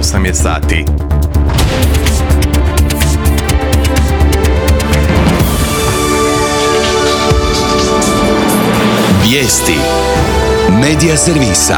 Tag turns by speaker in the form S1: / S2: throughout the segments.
S1: 8 je sati.
S2: Vijesti Medija servisa.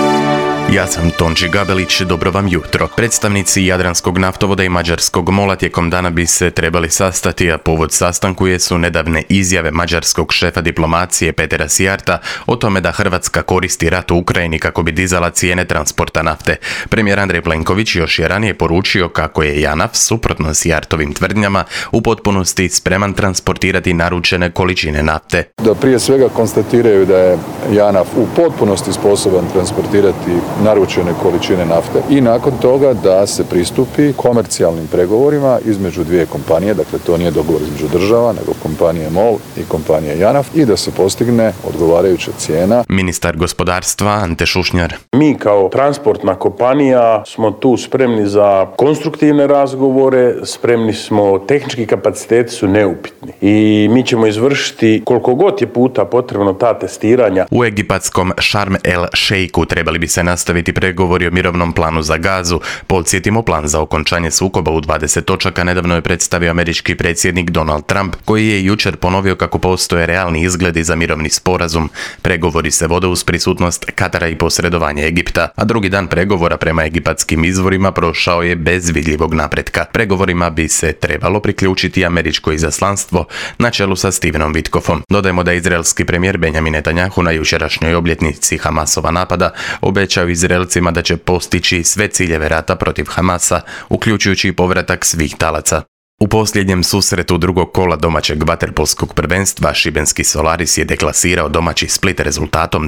S1: Ja sam Tonči Gabelić, dobro vam jutro. Predstavnici Jadranskog naftovoda i Mađarskog MOL-a tijekom dana bi se trebali sastati, a povod sastanku su nedavne izjave mađarskog šefa diplomacije Petera Sijarta o tome da Hrvatska koristi rat u Ukrajini kako bi dizala cijene transporta nafte. Premijer Andrej Plenković još je ranije poručio kako je JANAF, suprotno Sijartovim tvrdnjama, u potpunosti spreman transportirati naručene količine nafte.
S3: Da prije svega konstatiraju da je JANAF u potpunosti sposoban transportirati naručene količine nafte i nakon toga da se pristupi komercijalnim pregovorima između dvije kompanije, dakle to nije dogovor između država, nego kompanije MOL i kompanije JANAF i da se postigne odgovarajuća cijena.
S1: Ministar gospodarstva Ante Šušnjar.
S4: Mi kao transportna kompanija smo tu spremni za konstruktivne razgovore, spremni smo, tehnički kapaciteti su neupitni i mi ćemo izvršiti koliko god je puta potrebno ta testiranja.
S1: U egipatskom Sharm el Sheikhu trebali bi se nastaviti pregovori o mirovnom planu za Gazu. Podsjetimo, plan za okončanje sukoba u 20 točaka nedavno je predstavio američki predsjednik Donald Trump, koji je jučer ponovio kako postoje realni izgledi za mirovni sporazum. Pregovori se vode uz prisutnost Katara i posredovanje Egipta, a drugi dan pregovora prema egipatskim izvorima prošao je bez vidljivog napretka. Pregovorima bi se trebalo priključiti američko izaslanstvo na čelu sa Stevenom Witkofom. Dodajmo da izraelski premijer Benjamin Netanjahu na jučerašnjoj obljetnici Hamasova napada obećao Izraelcima da će postići sve ciljeve rata protiv Hamasa, uključujući povratak svih talaca. U posljednjem susretu drugog kola domaćeg vaterpolskog prvenstva šibenski Solaris je deklasirao domaći Split rezultatom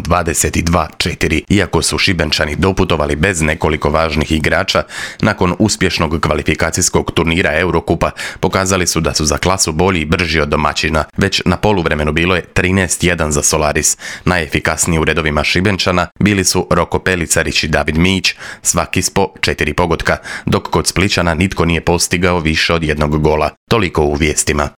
S1: 22-4. Iako su Šibenčani doputovali bez nekoliko važnih igrača, nakon uspješnog kvalifikacijskog turnira Eurokupa pokazali su da su za klasu bolji i brži od domaćina. Već na poluvremenu bilo je 13-1 za Solaris. Najefikasniji u redovima Šibenčana bili su Roko Pelicarić i David Mijić, svaki s po 4 pogotka, dok kod Splićana nitko nije postigao više od jednog gola. Toliko u vijestima.